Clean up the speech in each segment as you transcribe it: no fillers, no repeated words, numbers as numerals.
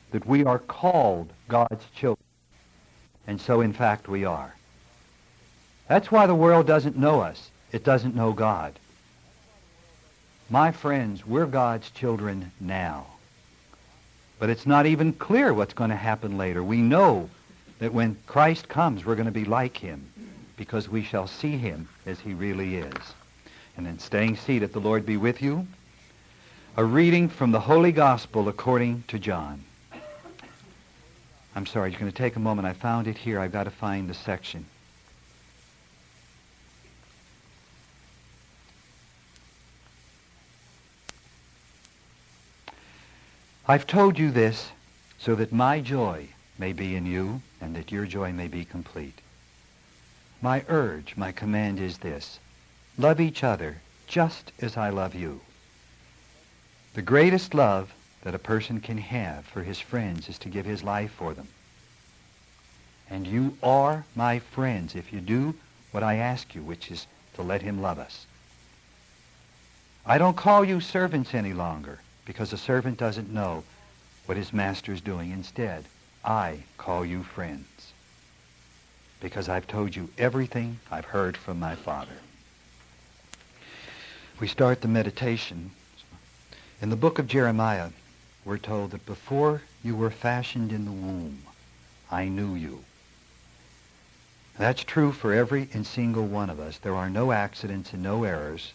that we are called God's children. And so, in fact, we are. That's why the world doesn't know us. It doesn't know God. My friends, we're God's children now. But it's not even clear what's going to happen later. We know that when Christ comes, we're going to be like him, because we shall see him as he really is. And then, staying seated, the Lord be with you. A reading from the Holy Gospel according to John. I'm sorry, it's going to take a moment. I found it here. I've got to find the section. I've told you this so that my joy may be in you and that your joy may be complete. My urge, my command is this: love each other just as I love you. The greatest love that a person can have for his friends is to give his life for them. And you are my friends if you do what I ask you, which is to let him love us. I don't call you servants any longer, because a servant doesn't know what his master is doing. Instead, I call you friends, because I've told you everything I've heard from my Father. We start the meditation. In the book of Jeremiah, we're told that before you were fashioned in the womb, I knew you. That's true for every and single one of us. There are no accidents and no errors.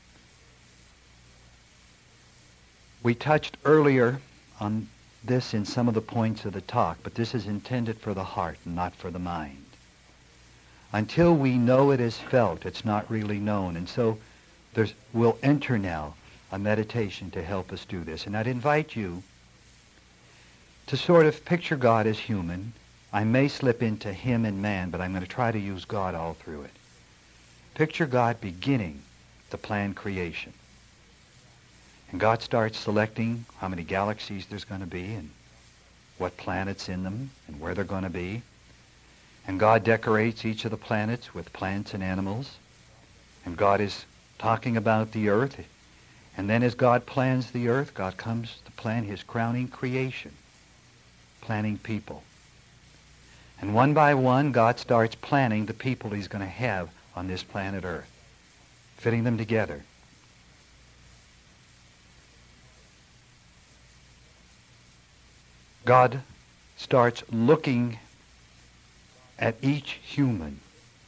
We touched earlier on this in some of the points of the talk, but this is intended for the heart and not for the mind. Until we know it is felt, it's not really known. And so we'll enter now a meditation to help us do this. And I'd invite you to sort of picture God as human. I may slip into him and man, but I'm going to try to use God all through it. Picture God beginning to plan creation. And God starts selecting how many galaxies there's going to be and what planets in them and where they're going to be. And God decorates each of the planets with plants and animals. And God is talking about the earth. And then as God plans the earth, God comes to plan his crowning creation, planning people. And one by one, God starts planning the people he's going to have on this planet Earth, fitting them together. God starts looking at each human.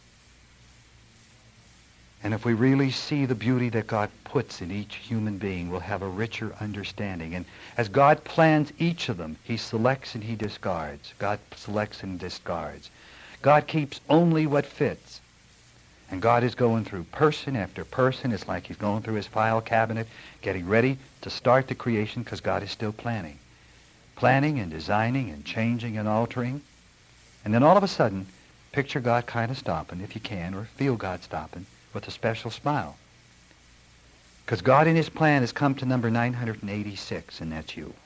And if we really see the beauty that God puts in each human being, we'll have a richer understanding. And as God plans each of them, he selects and he discards. God selects and discards. God keeps only what fits. And God is going through person after person. It's like he's going through his file cabinet, getting ready to start the creation, because God is still planning. Planning and designing and changing and altering. And then all of a sudden, picture God kind of stopping, if you can, or feel God stopping, with a special smile. Because God in his plan has come to number 986, and that's you.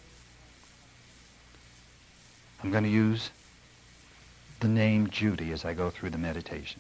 I'm going to use the name Judy as I go through the meditation.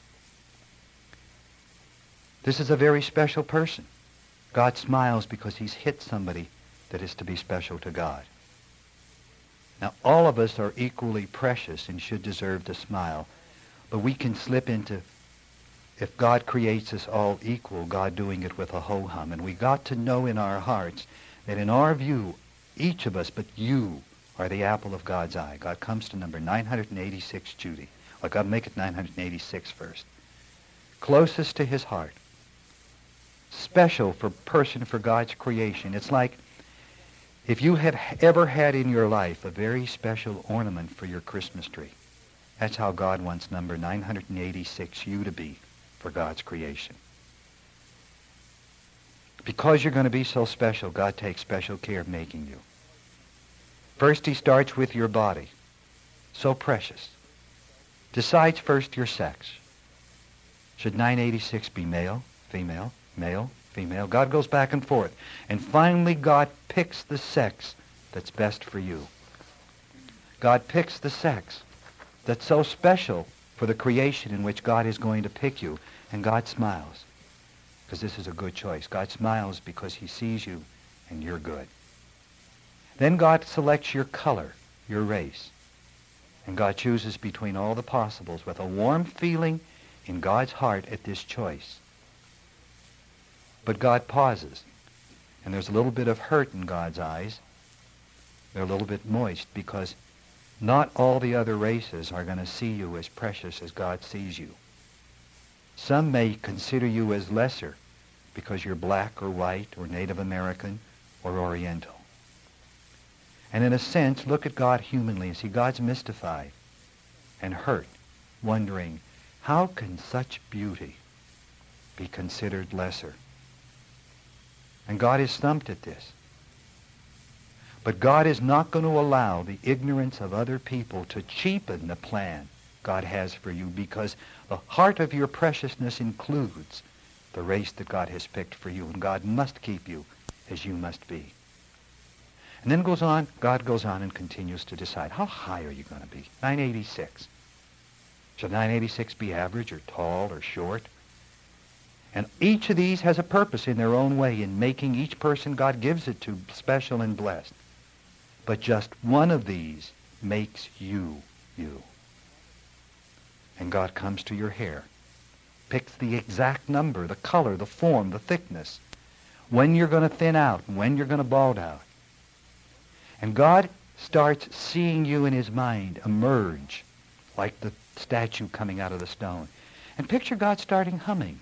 This is a very special person. God smiles because he's hit somebody that is to be special to God. Now, all of us are equally precious and should deserve to smile, but we can slip into, if God creates us all equal, God doing it with a ho-hum. And we got to know in our hearts that in our view, each of us but you are the apple of God's eye. God comes to number 986, Judy. Well, God, make it 986 first. Closest to his heart. Special for person for God's creation. It's like if you have ever had in your life a very special ornament for your Christmas tree. That's how God wants number 986 you to be for God's creation. Because you're going to be so special, God takes special care of making you. First, he starts with your body. So precious. Decides first your sex. Should 986 be male, female, male, female? God goes back and forth. And finally, God picks the sex that's best for you. God picks the sex that's so special for the creation in which God is going to pick you. And God smiles, because this is a good choice. God smiles because he sees you and you're good. Then God selects your color, your race. And God chooses between all the possibles with a warm feeling in God's heart at this choice. But God pauses, and there's a little bit of hurt in God's eyes. They're a little bit moist because not all the other races are going to see you as precious as God sees you. Some may consider you as lesser because you're black or white or Native American or Oriental. And in a sense, look at God humanly and see God's mystified and hurt, wondering, how can such beauty be considered lesser? And God is stumped at this. But God is not going to allow the ignorance of other people to cheapen the plan God has for you, because the heart of your preciousness includes the race that God has picked for you, and God must keep you as you must be. And then God goes on and continues to decide, how high are you going to be? 986. Should 986 be average or tall or short? And each of these has a purpose in their own way in making each person God gives it to special and blessed. But just one of these makes you, you. And God comes to your hair, picks the exact number, the color, the form, the thickness, when you're going to thin out, when you're going to bald out. And God starts seeing you in his mind emerge like the statue coming out of the stone. And picture God starting humming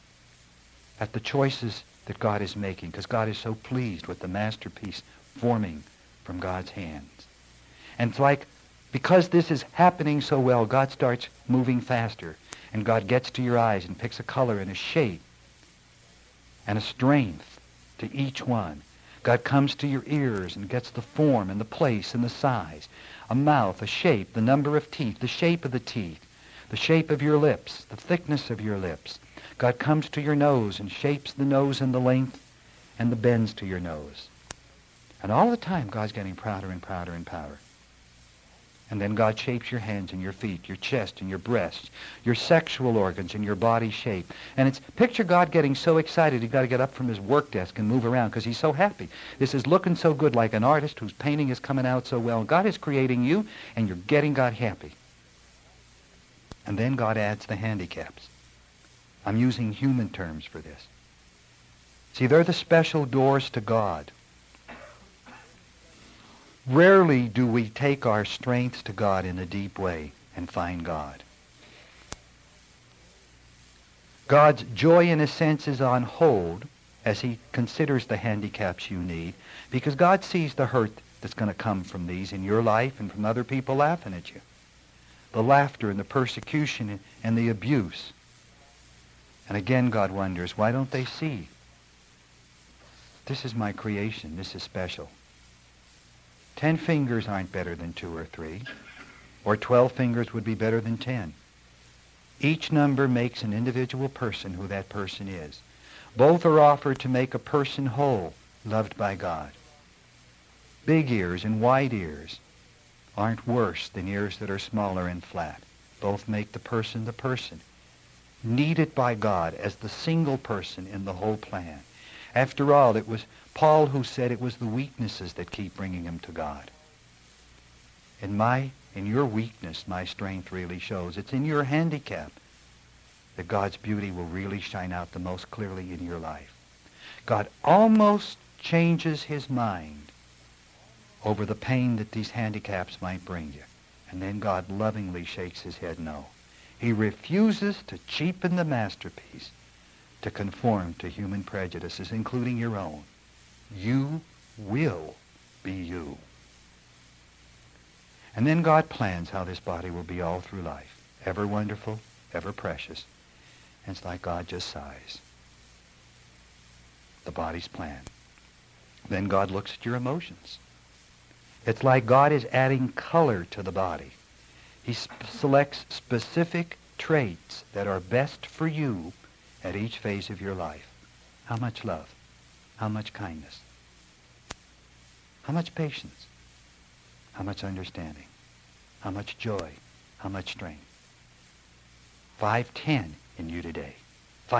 at the choices that God is making, because God is so pleased with the masterpiece forming from God's hands. And it's like, because this is happening so well, God starts moving faster, and God gets to your eyes and picks a color and a shape and a strength to each one. God comes to your ears and gets the form and the place and the size, a mouth, a shape, the number of teeth, the shape of the teeth, the shape of your lips, the thickness of your lips. God comes to your nose and shapes the nose and the length and the bends to your nose. And all the time, God's getting prouder and prouder and prouder. And then God shapes your hands and your feet, your chest and your breasts, your sexual organs and your body shape. And it's picture God getting so excited he's got to get up from his work desk and move around because he's so happy. This is looking so good, like an artist whose painting is coming out so well. God is creating you, and you're getting God happy. And then God adds the handicaps. I'm using human terms for this. See, they're the special doors to God. Rarely do we take our strengths to God in a deep way and find God. God's joy, in a sense, is on hold as he considers the handicaps you need, because God sees the hurt that's going to come from these in your life and from other people laughing at you. The laughter and the persecution and the abuse. And again, God wonders, why don't they see? This is my creation. This is special. 10 fingers aren't better than 2 or 3, or 12 fingers would be better than 10. Each number makes an individual person who that person is. Both are offered to make a person whole, loved by God. Big ears and wide ears aren't worse than ears that are smaller and flat. Both make the person, needed by God as the single person in the whole plan. After all, it was Paul who said it was the weaknesses that keep bringing him to God. In your weakness, my strength really shows. It's in your handicap that God's beauty will really shine out the most clearly in your life. God almost changes his mind over the pain that these handicaps might bring you. And then God lovingly shakes his head no. He refuses to cheapen the masterpiece to conform to human prejudices, including your own. You will be you. And then God plans how this body will be all through life, ever wonderful, ever precious. And it's like God just sighs. The body's plan. Then God looks at your emotions. It's like God is adding color to the body. He selects specific traits that are best for you at each phase of your life. How much love? How much kindness? How much patience? How much understanding? How much joy? How much strength? 5'10" in you today.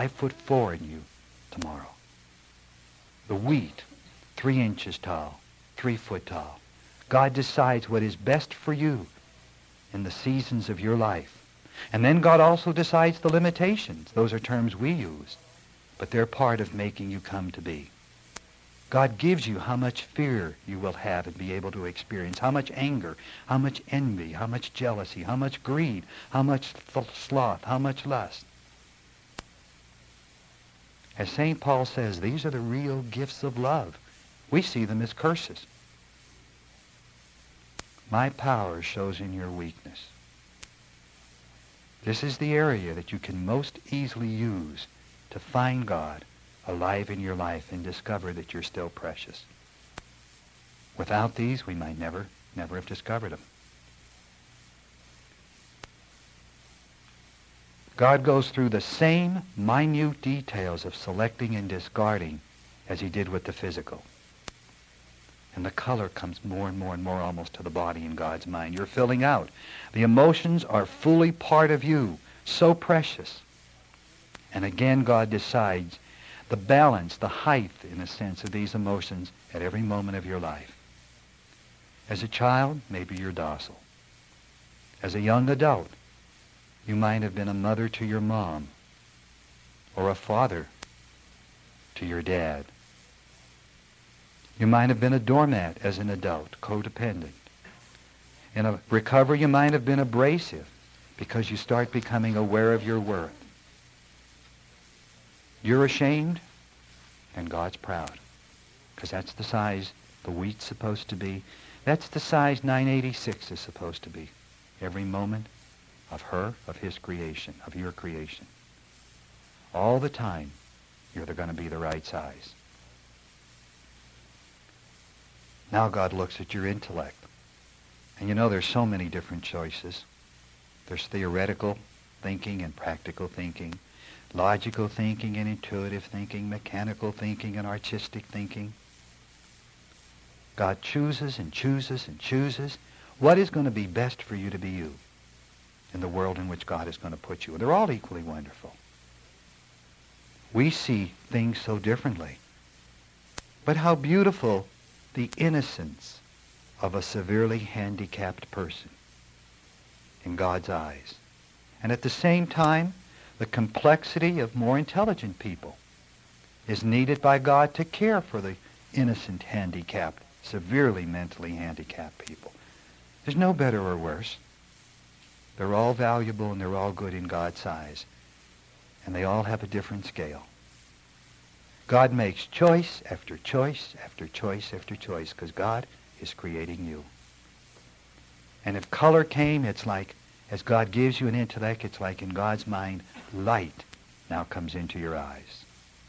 5'4" in you tomorrow. The wheat, 3 inches tall. 3 foot tall. God decides what is best for you in the seasons of your life. And then God also decides the limitations. Those are terms we use, but they're part of making you come to be. God gives you how much fear you will have and be able to experience, how much anger, how much envy, how much jealousy, how much greed, how much sloth, how much lust. As St. Paul says, these are the real gifts of love. We see them as curses. My power shows in your weakness. This is the area that you can most easily use to find God alive in your life and discover that you're still precious. Without these, we might never have discovered them. God goes through the same minute details of selecting and discarding as he did with the physical. And the color comes more and more and more almost to the body in God's mind. You're filling out. The emotions are fully part of you, so precious. And again, God decides the balance, the height, in a sense, of these emotions at every moment of your life. As a child, maybe you're docile. As a young adult, you might have been a mother to your mom or a father to your dad. You might have been a doormat as an adult, codependent. In a recovery, you might have been abrasive because you start becoming aware of your worth. You're ashamed, and God's proud, because that's the size the wheat's supposed to be. That's the size 986 is supposed to be. Every moment of her, of his creation, of your creation. All the time, you're going to be the right size. Now God looks at your intellect. And you know there's so many different choices. There's theoretical thinking and practical thinking, logical thinking and intuitive thinking, mechanical thinking and artistic thinking. God chooses and chooses and chooses what is going to be best for you to be you in the world in which God is going to put you. And they're all equally wonderful. We see things so differently. But how beautiful the innocence of a severely handicapped person in God's eyes. And at the same time, the complexity of more intelligent people is needed by God to care for the innocent, handicapped, severely mentally handicapped people. There's no better or worse. They're all valuable and they're all good in God's eyes. And they all have a different scale. God makes choice after choice after choice after choice because God is creating you. And if color came, it's like, as God gives you an intellect, it's like in God's mind, light now comes into your eyes.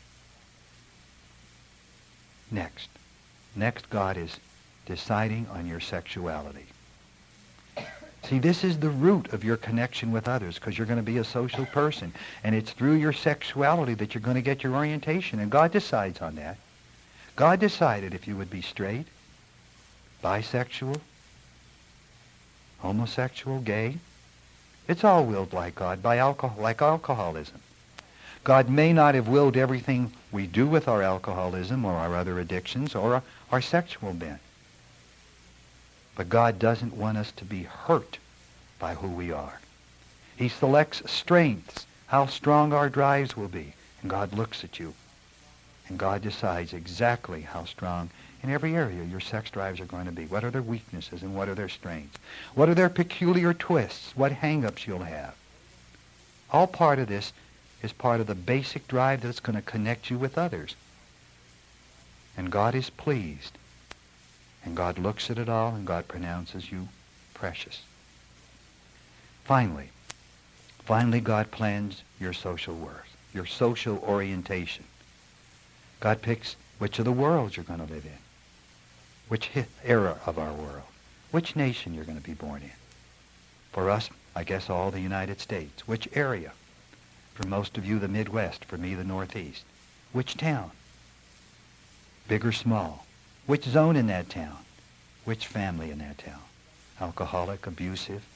Next, God is deciding on your sexuality. See, this is the root of your connection with others because you're going to be a social person. And it's through your sexuality that you're going to get your orientation. And God decides on that. God decided if you would be straight, bisexual, homosexual, gay. It's all willed like God, like alcoholism. God may not have willed everything we do with our alcoholism or our other addictions or our sexual bent. But God doesn't want us to be hurt by who we are. He selects strengths, how strong our drives will be. And God looks at you. And God decides exactly how strong in every area your sex drives are going to be. What are their weaknesses and what are their strengths? What are their peculiar twists? What hang-ups you'll have? All part of this is part of the basic drive that's going to connect you with others. And God is pleased. And God looks at it all, and God pronounces you precious. Finally, God plans your social worth, your social orientation. God picks which of the worlds you're going to live in, which era of our world, which nation you're going to be born in. For us, I guess all the United States. Which area? For most of you, the Midwest. For me, the Northeast. Which town? Big or small? Which zone in that town? Which family in that town? Alcoholic, abusive?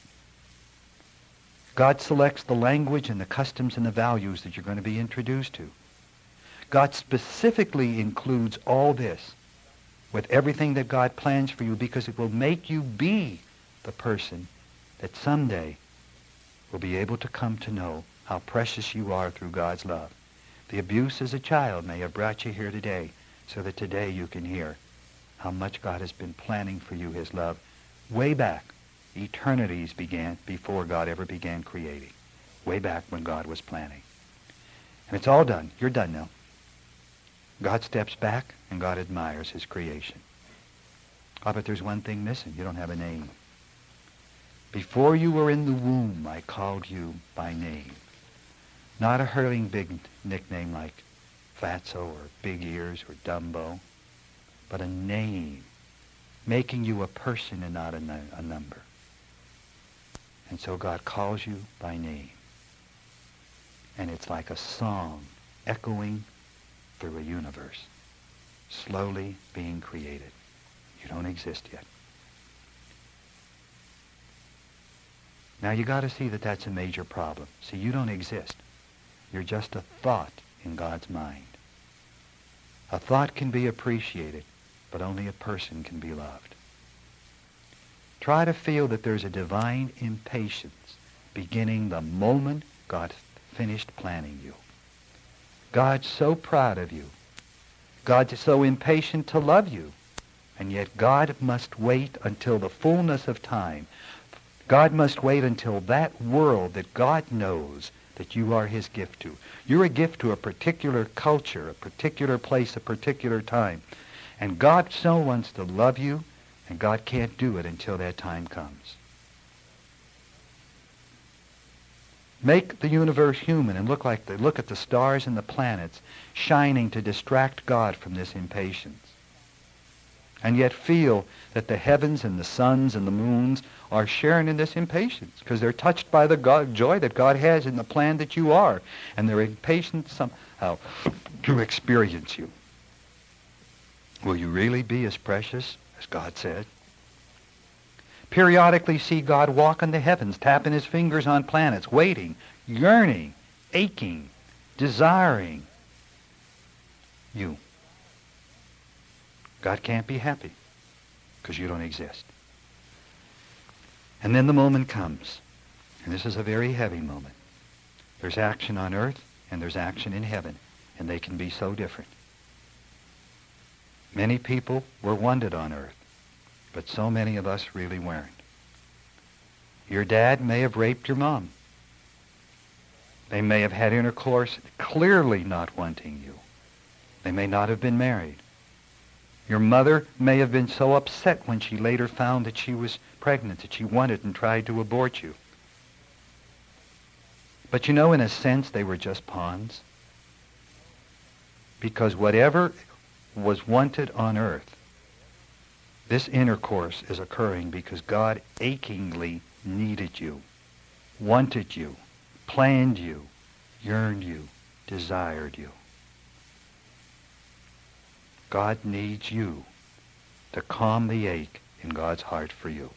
God selects the language and the customs and the values that you're going to be introduced to. God specifically includes all this with everything that God plans for you, because it will make you be the person that someday will be able to come to know how precious you are through God's love. The abuse as a child may have brought you here today, so that today you can hear how much God has been planning for you, his love, way back. Eternities began before God ever began creating. Way back when God was planning. And it's all done. You're done now. God steps back and God admires his creation. Oh, but there's one thing missing. You don't have a name. Before you were in the womb, I called you by name. Not a hurling big nickname like Fatso or Big Ears or Dumbo, but a name, making you a person and not a number. And so God calls you by name. And it's like a song echoing through a universe, slowly being created. You don't exist yet. Now you got to see that that's a major problem. See, you don't exist. You're just a thought in God's mind. A thought can be appreciated, but only a person can be loved. Try to feel that there's a divine impatience beginning the moment God finished planning you. God's so proud of you. God's so impatient to love you. And yet God must wait until the fullness of time. God must wait until that world that God knows that you are his gift to. You're a gift to a particular culture, a particular place, a particular time. And God so wants to love you, and God can't do it until that time comes. Make the universe human and look at the stars and the planets shining to distract God from this impatience. And yet feel that the heavens and the suns and the moons are sharing in this impatience because they're touched by the joy that God has in the plan that you are. And they're impatient somehow to experience you. Will you really be as precious as God said? Periodically see God walk in the heavens, tapping his fingers on planets, waiting, yearning, aching, desiring you. God can't be happy because you don't exist. And then the moment comes, and this is a very heavy moment. There's action on earth and there's action in heaven, and they can be so different. Many people were wanted on earth, but so many of us really weren't. Your dad may have raped your mom. They may have had intercourse clearly not wanting you. They may not have been married. Your mother may have been so upset when she later found that she was pregnant that she wanted and tried to abort you. But you know, in a sense, they were just pawns. Because whatever was wanted on earth, this intercourse is occurring because God achingly needed you, wanted you, planned you, yearned you, desired you. God needs you to calm the ache in God's heart for you.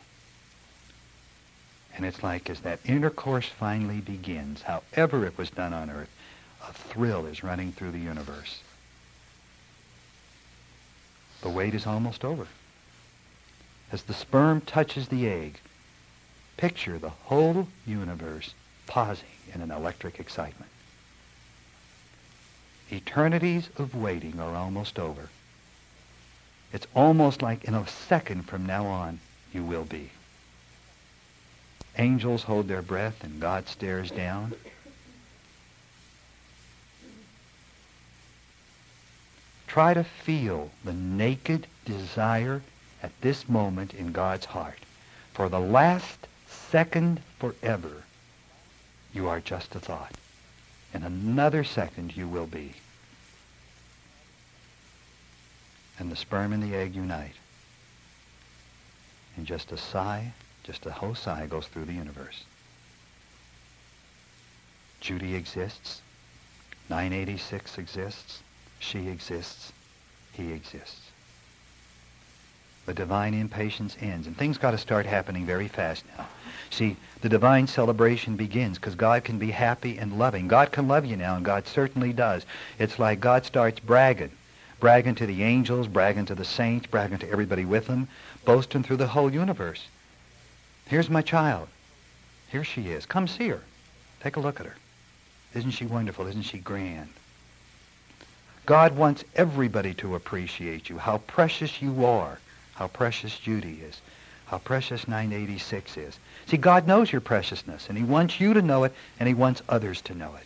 And it's like as that intercourse finally begins, however it was done on earth, a thrill is running through the universe. The wait is almost over. As the sperm touches the egg, picture the whole universe pausing in an electric excitement. Eternities of waiting are almost over. It's almost like in a second from now on, you will be. Angels hold their breath and God stares down. Try to feel the naked desire at this moment in God's heart. For the last second forever, you are just a thought. In another second, you will be. And the sperm and the egg unite. And just a sigh, just a whole sigh goes through the universe. Judy exists. 986 exists. She exists. He exists. The divine impatience ends, and things got to start happening very fast now. See, the divine celebration begins because God can be happy and loving. God can love you now, and God certainly does. It's like God starts bragging. bragging to the angels, bragging to the saints, bragging to everybody with them, boasting through the whole universe. Here's my child. Here she is. Come see her. Take a look at her. Isn't she wonderful? Isn't she grand? God wants everybody to appreciate you, how precious you are, how precious Judy is, how precious 986 is. See, God knows your preciousness, and he wants you to know it, and he wants others to know it.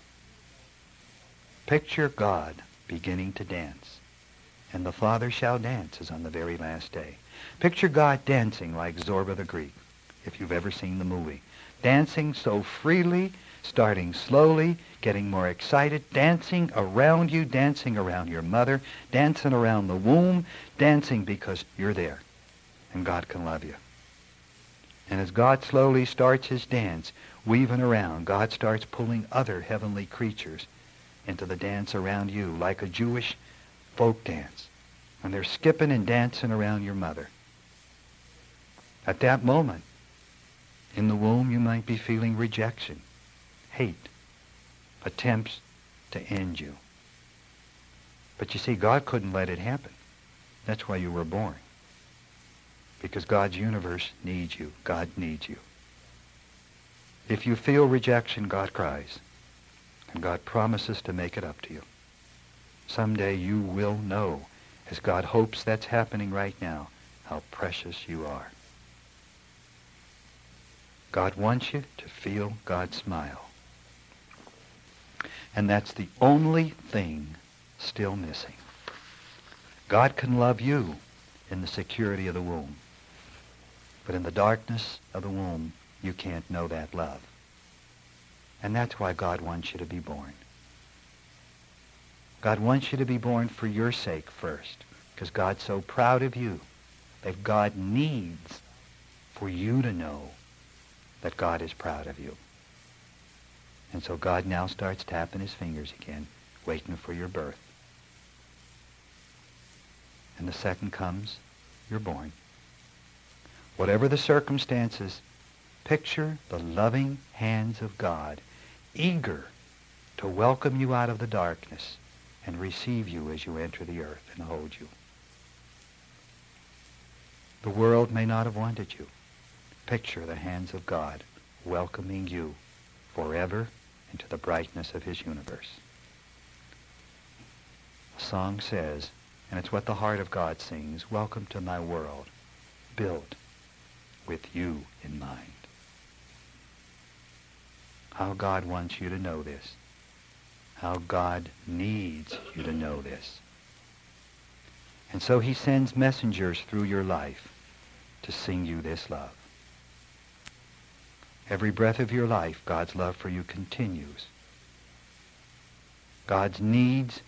Picture God beginning to dance, and the Father shall dance as on the very last day. Picture God dancing like Zorba the Greek, if you've ever seen the movie. Dancing so freely, starting slowly, getting more excited, dancing around you, dancing around your mother, dancing around the womb, dancing because you're there, and God can love you. And as God slowly starts his dance, weaving around, God starts pulling other heavenly creatures into the dance around you, like a Jewish folk dance. And they're skipping and dancing around your mother. At that moment, in the womb, you might be feeling rejection, hate, attempts to end you. But you see, God couldn't let it happen. That's why you were born. Because God's universe needs you. God needs you. If you feel rejection, God cries. And God promises to make it up to you. Someday you will know, as God hopes that's happening right now, how precious you are. God wants you to feel God's smile. And that's the only thing still missing. God can love you in the security of the womb. But in the darkness of the womb, you can't know that love. And that's why God wants you to be born. God wants you to be born for your sake first, because God's so proud of you that God needs for you to know that God is proud of you. And so God now starts tapping his fingers again, waiting for your birth. And the second comes, you're born. Whatever the circumstances, picture the loving hands of God, eager to welcome you out of the darkness and receive you as you enter the earth and hold you. The world may not have wanted you. Picture the hands of God welcoming you forever into the brightness of his universe. The song says, and it's what the heart of God sings, welcome to my world, built with you in mind. How God wants you to know this. How God needs you to know this. And so he sends messengers through your life to sing you this love. Every breath of your life, God's love for you continues. God needs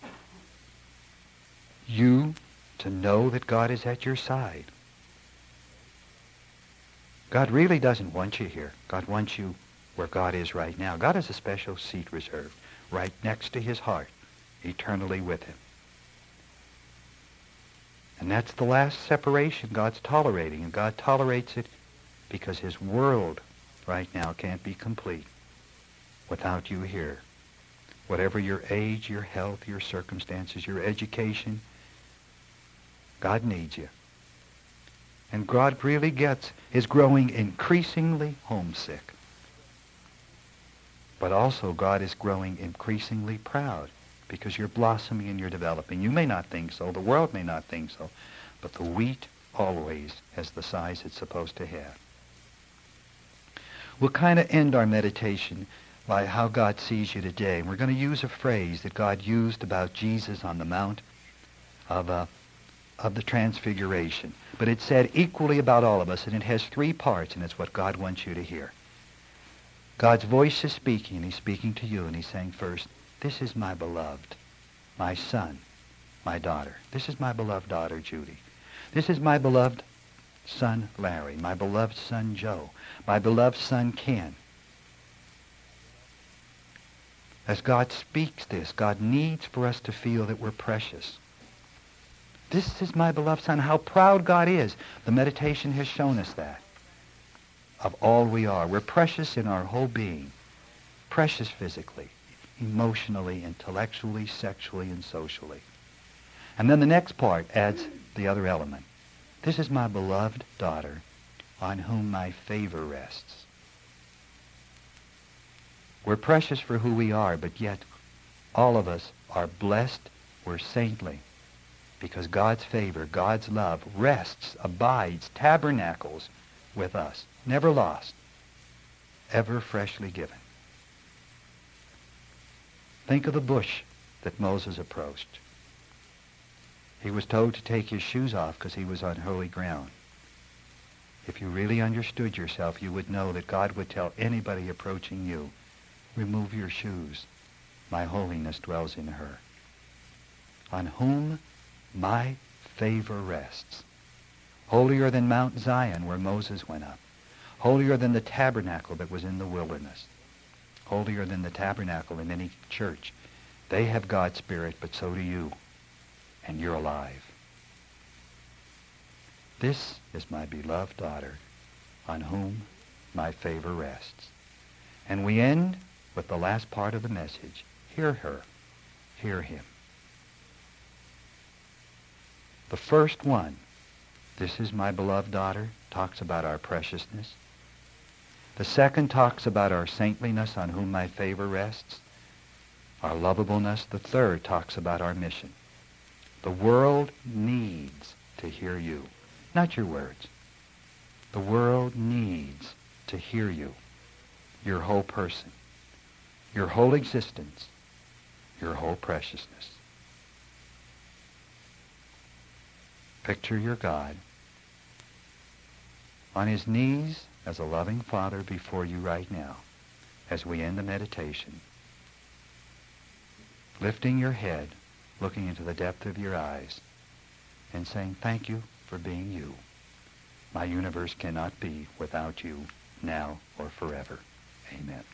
you to know that God is at your side. God really doesn't want you here. God wants you where God is right now. God has a special seat reserved right next to his heart, eternally with him. And that's the last separation God's tolerating, and God tolerates it because his world right now can't be complete without you here. Whatever your age, your health, your circumstances, your education, God needs you. And God really is growing increasingly homesick. But also God is growing increasingly proud because you're blossoming and you're developing. You may not think so, the world may not think so, but the wheat always has the size it's supposed to have. We'll kind of end our meditation by how God sees you today. And we're going to use a phrase that God used about Jesus on the Mount of the Transfiguration. But it's said equally about all of us, and it has three parts, and it's what God wants you to hear. God's voice is speaking, and he's speaking to you, and he's saying first, this is my beloved, my son, my daughter. This is my beloved daughter, Judy. This is my beloved son, Larry, my beloved son, Joe, my beloved son, Ken. As God speaks this, God needs for us to feel that we're precious. This is my beloved son. How proud God is. The meditation has shown us that. Of all we are. We're precious in our whole being. Precious physically, emotionally, intellectually, sexually, and socially. And then the next part adds the other element. This is my beloved daughter, on whom my favor rests. We're precious for who we are, but yet all of us are blessed, we're saintly, because God's favor, God's love rests, abides, tabernacles with us, never lost, ever freshly given. Think of the bush that Moses approached. He was told to take his shoes off because he was on holy ground. If you really understood yourself, you would know that God would tell anybody approaching you, remove your shoes. My holiness dwells in her. On whom my favor rests. Holier than Mount Zion where Moses went up. Holier than the tabernacle that was in the wilderness. Holier than the tabernacle in any church. They have God's Spirit, but so do you. And you're alive. This is my beloved daughter, on whom my favor rests. And we end with the last part of the message. Hear her. Hear him. The first one, this is my beloved daughter, talks about our preciousness. The second talks about our saintliness, on whom my favor rests, our lovableness. The third talks about our mission. The world needs to hear you, not your words. The world needs to hear you, your whole person, your whole existence, your whole preciousness. Picture your God on his knees as a loving Father before you right now as we end the meditation, lifting your head, looking into the depth of your eyes, and saying, thank you for being you. My universe cannot be without you now or forever. Amen.